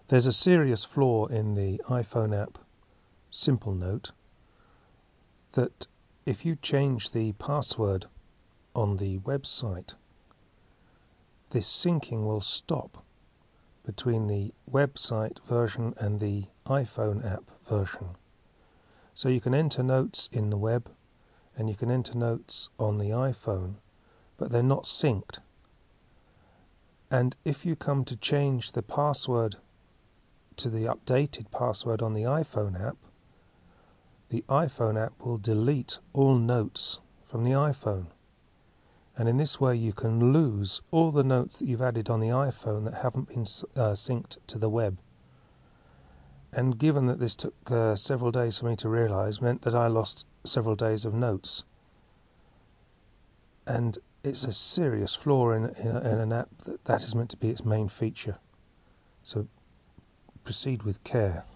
There's a serious flaw in the iPhone app Simple Note that if you change the password on the website, this syncing will stop between the website version and the iPhone app version. So you can enter notes in the web and you can enter notes on the iPhone, but they're not synced. And if you come to change the password to the updated password on the iPhone app will delete all notes from the iPhone. And in this way you can lose all the notes that you've added on the iPhone that haven't been synced to the web. And given that this took several days for me to realise, meant that I lost several days of notes. And it's a serious flaw in an app that is meant to be its main feature. So proceed with care.